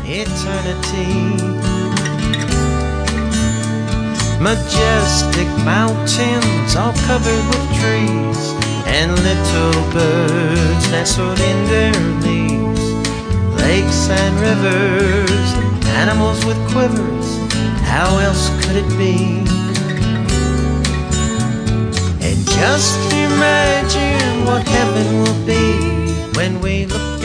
eternity. Majestic mountains all covered with trees, and little birds nestled in their leaves. Lakes and rivers, animals with quivers, how else could it be? And just imagine what heaven will be when we look